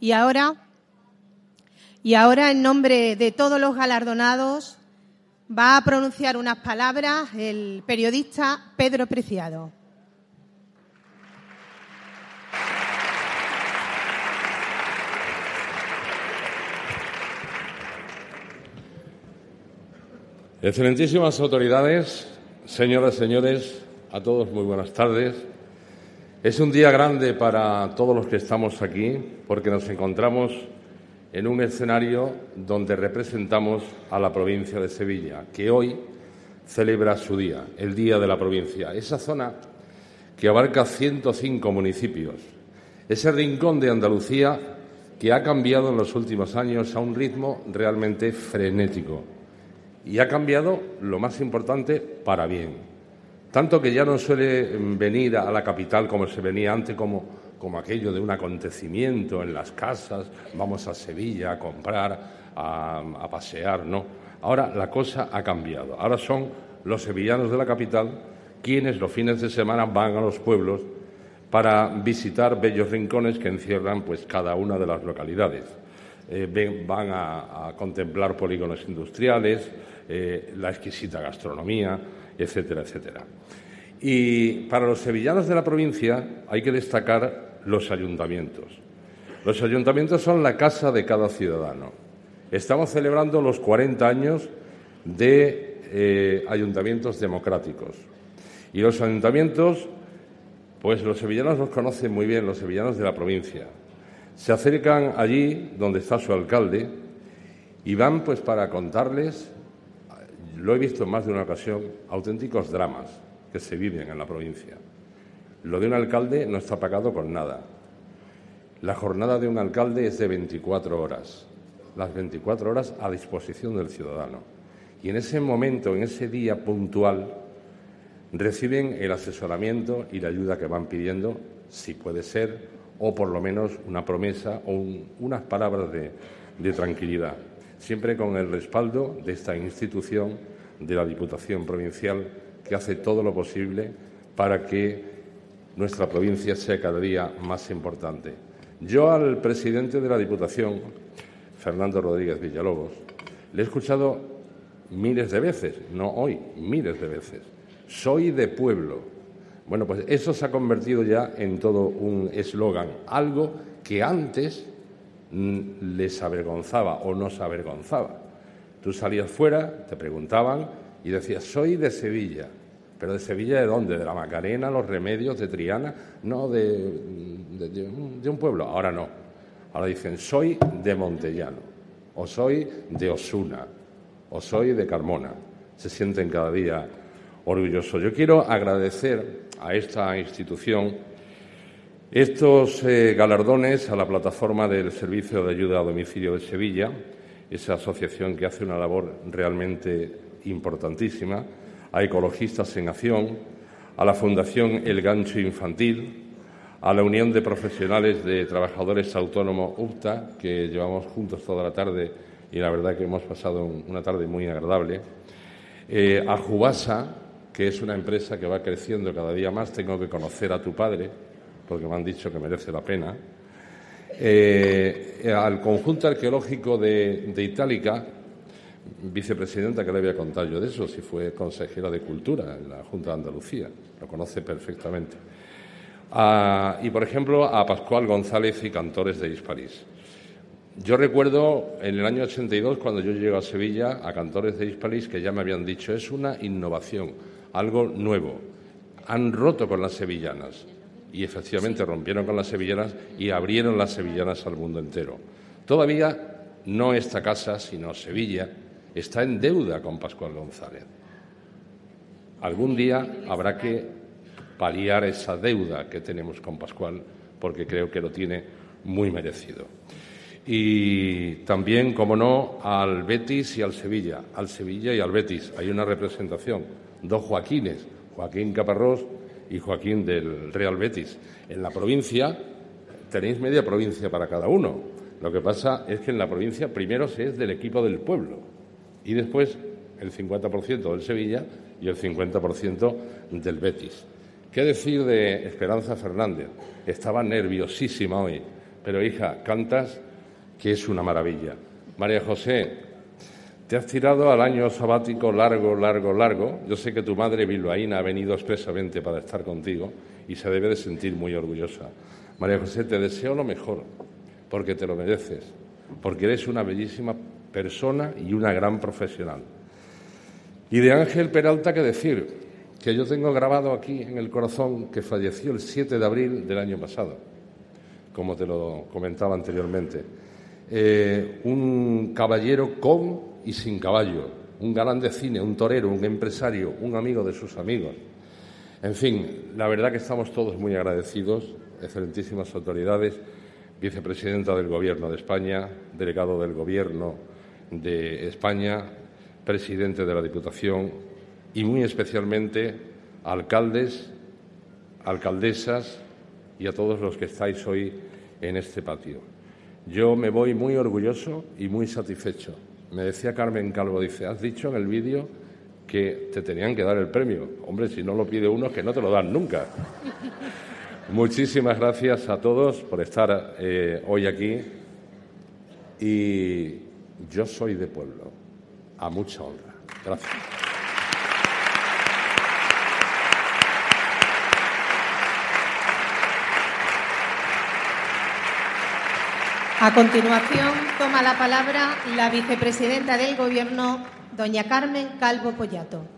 Y ahora, en nombre de todos los galardonados, va a pronunciar unas palabras el periodista Pedro Preciado. Excelentísimas autoridades, señoras y señores, a todos muy buenas tardes. Es un día grande para todos los que estamos aquí porque nos encontramos en un escenario donde representamos a la provincia de Sevilla, que hoy celebra su día, el Día de la Provincia. Esa zona que abarca 105 municipios, ese rincón de Andalucía que ha cambiado en los últimos años a un ritmo realmente frenético. Y ha cambiado, lo más importante, para bien. Tanto que ya no suele venir a la capital como se venía antes, como aquello de un acontecimiento en las casas, vamos a Sevilla a comprar, a pasear, no. Ahora la cosa ha cambiado. Ahora son los sevillanos de la capital quienes los fines de semana van a los pueblos para visitar bellos rincones que encierran pues cada una de las localidades. Van a contemplar polígonos industriales, la exquisita gastronomía, etcétera, etcétera. Y para los sevillanos de la provincia hay que destacar los ayuntamientos. Los ayuntamientos son la casa de cada ciudadano. Estamos celebrando los 40 años de ayuntamientos democráticos. Y los ayuntamientos, pues los sevillanos los conocen muy bien, los sevillanos de la provincia. Se acercan allí donde está su alcalde y van pues para contarles, lo he visto en más de una ocasión, auténticos dramas que se viven en la provincia. Lo de un alcalde no está pagado con nada. La jornada de un alcalde es de 24 horas, las 24 horas a disposición del ciudadano. Y en ese momento, en ese día puntual, reciben el asesoramiento y la ayuda que van pidiendo, si puede ser, o por lo menos una promesa o unas palabras de tranquilidad, siempre con el respaldo de esta institución, de la Diputación Provincial, que hace todo lo posible para que nuestra provincia sea cada día más importante. Yo al presidente de la Diputación, Fernando Rodríguez Villalobos, le he escuchado miles de veces, no hoy, miles de veces. Soy de pueblo. Bueno, pues eso se ha convertido ya en todo un eslogan, algo que antes les avergonzaba o nos avergonzaba. Tú salías fuera, te preguntaban y decías, soy de Sevilla. ¿Pero de Sevilla de dónde? ¿De la Macarena, Los Remedios, de Triana? No, de un pueblo. Ahora no. Ahora dicen, soy de Montellano, o soy de Osuna, o soy de Carmona. Se sienten cada día orgullosos. Yo quiero agradecer a esta institución estos galardones a la plataforma del Servicio de Ayuda a Domicilio de Sevilla, esa asociación que hace una labor realmente importantísima, a Ecologistas en Acción, a la Fundación El Gancho Infantil, a la Unión de Profesionales de Trabajadores Autónomos UPTA, que llevamos juntos toda la tarde y la verdad que hemos pasado una tarde muy agradable, a Jubasa, que es una empresa que va creciendo cada día más. Tengo que conocer a tu padre, porque me han dicho que merece la pena. Al conjunto arqueológico de Itálica, vicepresidenta, que le voy a contar yo de eso, si fue consejera de Cultura en la Junta de Andalucía, lo conoce perfectamente. Y, por ejemplo, a Pascual González y Cantores de Hispalis. Yo recuerdo en el año 82, cuando yo llego a Sevilla, a Cantores de Hispalis, que ya me habían dicho, es una innovación, algo nuevo. Han roto con las sevillanas. Y efectivamente rompieron con las sevillanas y abrieron las sevillanas al mundo entero. Todavía no esta casa, sino Sevilla, está en deuda con Pascual González. Algún día habrá que paliar esa deuda que tenemos con Pascual, porque creo que lo tiene muy merecido. Y también, como no, al Betis y al Sevilla y al Betis. Hay una representación, dos Joaquines, Joaquín Caparrós y Joaquín del Real Betis. En la provincia tenéis media provincia para cada uno. Lo que pasa es que en la provincia primero se es del equipo del pueblo y después el 50% del Sevilla y el 50% del Betis. ¿Qué decir de Esperanza Fernández? Estaba nerviosísima hoy pero hija, cantas, que es una maravilla. María José, te has tirado al año sabático largo, largo, largo. Yo sé que tu madre bilbaína ha venido expresamente para estar contigo y se debe de sentir muy orgullosa. María José, te deseo lo mejor, porque te lo mereces, porque eres una bellísima persona y una gran profesional. Y de Ángel Peralta, ¿qué decir? Que yo tengo grabado aquí en el corazón que falleció el 7 de abril del año pasado, como te lo comentaba anteriormente. Un caballero con y sin caballo, un galán de cine, un torero, un empresario, un amigo de sus amigos. En fin, la verdad que estamos todos muy agradecidos, excelentísimas autoridades, vicepresidenta del Gobierno de España, delegado del Gobierno de España, presidente de la Diputación y muy especialmente alcaldes, alcaldesas y a todos los que estáis hoy en este patio. Yo me voy muy orgulloso y muy satisfecho. Me decía Carmen Calvo, dice, has dicho en el vídeo que te tenían que dar el premio. Hombre, si no lo pide uno, es que no te lo dan nunca. Muchísimas gracias a todos por estar hoy aquí. Y yo soy de pueblo, a mucha honra. Gracias. A continuación, toma la palabra la vicepresidenta del Gobierno, doña Carmen Calvo Pollato.